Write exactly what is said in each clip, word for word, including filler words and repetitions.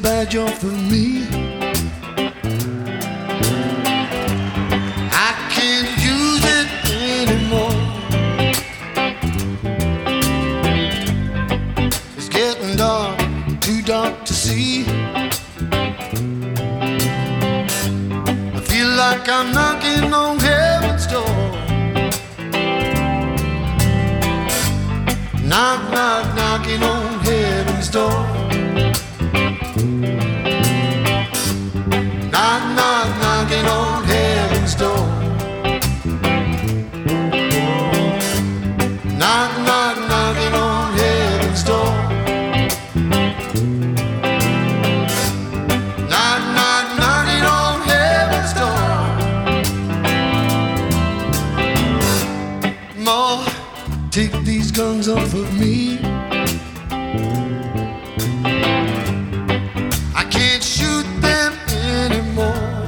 badge off of me. I can't use it anymore. It's getting dark, too dark to see. I feel like I'm knocking on heaven's door. Knock, knock, knocking on heaven's door. Knock, knock, knocking on heaven's door. Knock, knock, knocking on heaven's door. Knock, knock, knocking on heaven's door. More, take these guns off of me. I can't shoot them anymore.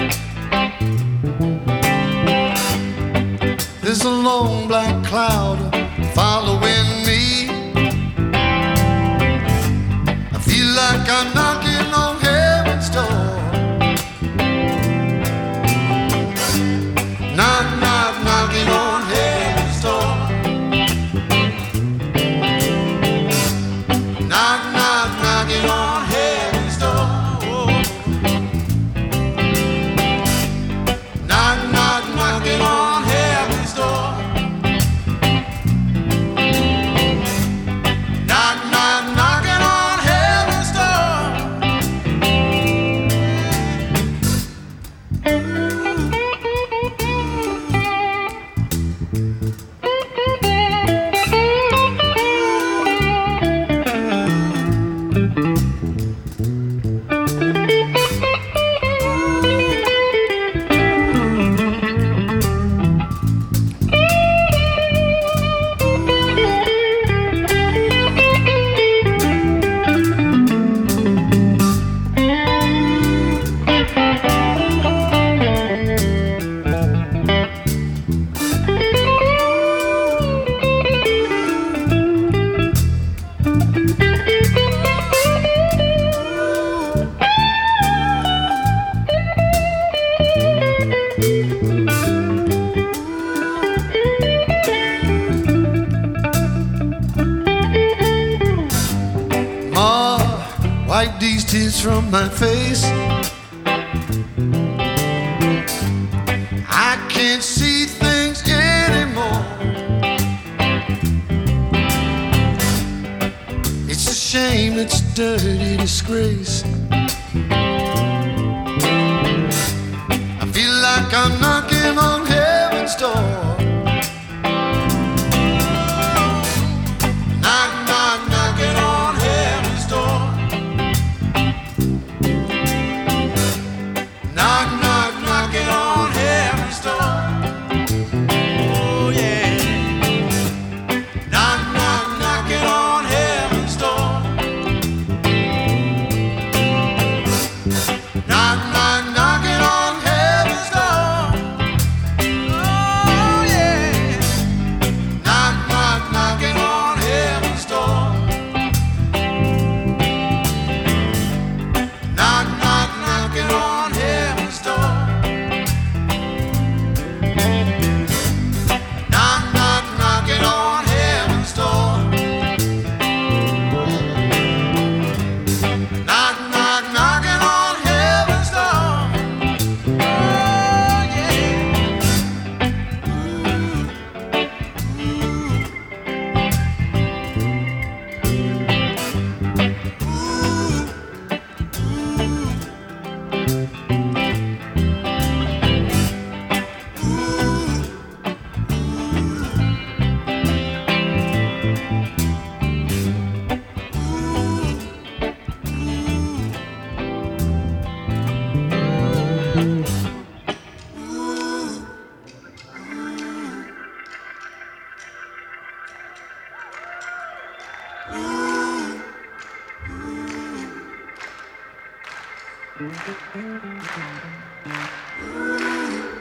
There's a long black cloud following me. I feel like I'm knocking on heaven's door. Knock, knock, knocking on heaven's door. Knock, knock, knocking on heaven's door. Knock, knock, knocking on heaven's door. Knock, knock, knocking on heaven's door. Ma, wipe these tears from my face. I can't see things anymore. It's a shame, it's a dirty disgrace. I feel like I'm knocking on heaven's door. Knock, knock, knocking on heaven's door. Knock, knock, knocking on heaven's door. Oh yeah. Knock, knock, knocking on heaven's door. Knock, knock, knocking on heaven's door. Oh yeah. Knock, knock, knocking on heaven's door. Knock, knock, knocking on heaven's door. Knock, knock, knocking on heaven's door. Knock, knock, knocking on heaven's door. Oh yeah. Ooh.